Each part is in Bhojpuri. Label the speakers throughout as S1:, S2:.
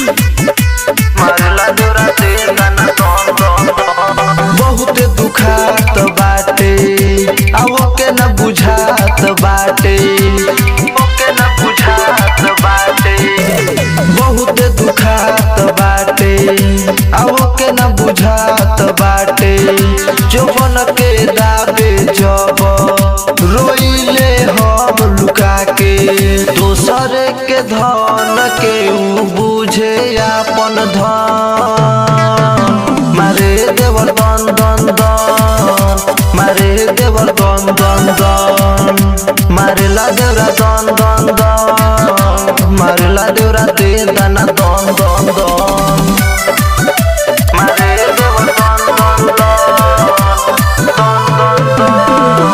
S1: मारेला देवरा ते गाना दन दन दन। बहुत दुखात बाटे आवो के न बुझात बाटे, ओके न बुझात बाटे। बहुत दुखात बाटे आवो के न बुझात बाटे। जौवन के दाबे जब रोइले हम लुका के, दोसर के धन के उ बुझे अपन धन। मारे देवर दन दन दन, मारे देवर दन दन दन। मारेला देवरा दन दन दन, मारेला देवरा ते गाना दन दन दन। मारे देवर दन दन दन, दन दन दन।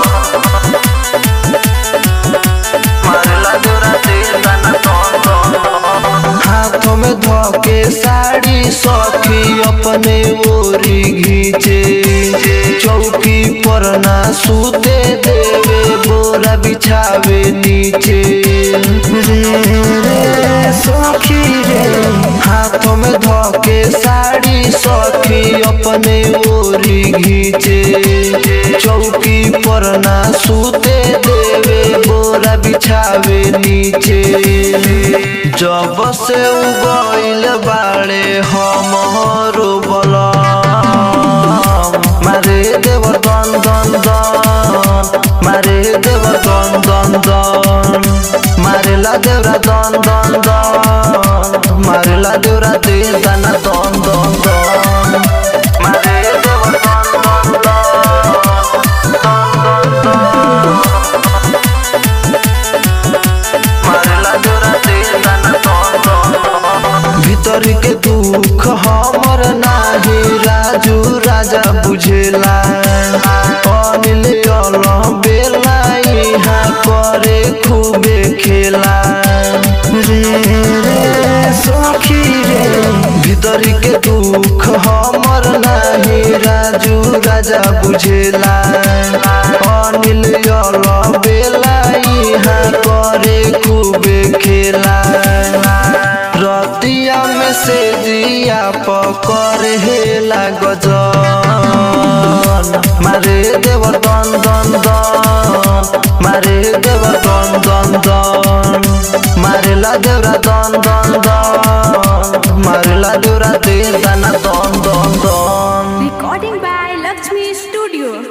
S1: मारेला देवरा ते गाना दन दन दन। हाथों में धोके साड़ी सखी अपने ओरी घींचे, चौकी पर ना सूते देवे बोरा बिछावे नीचे। रे रे सखी रे, हाथों में धोके साड़ी सखी अपने ओरी घींचे, चौकी पर ना सूते देवे बोरा बिछावे नीचे। जब से उगइल बाड़े हमरो बलम, मारे देवर दन दन दन, मारे देवर दन दन दन। मारेला देवरा दन दन दन, मारेला देवरा ते गाना दन दन दन। मारे देवर दन दन दन, दन दन दन। मारेला देवरा ते गाना दन दन दन। भीतर के दुख हमर नाही राजू राजा बुझेला, अनिल बेला यहाँ करे खूबे खेला। रे रे सखी रे, भीतर के दुख हमर नाही राजू राजा बुझेला, अनिल बेला यहाँ करे खूबे खेला। रतिया में से दिया पकड़े हेला गजन, मारे देवर दन दन दन, मारे देवर दन दन दन। मारेला देवरा दन दन दन, मारेला देवरा ते गाना दन दन दन।
S2: Recording by Lakshmi Studio.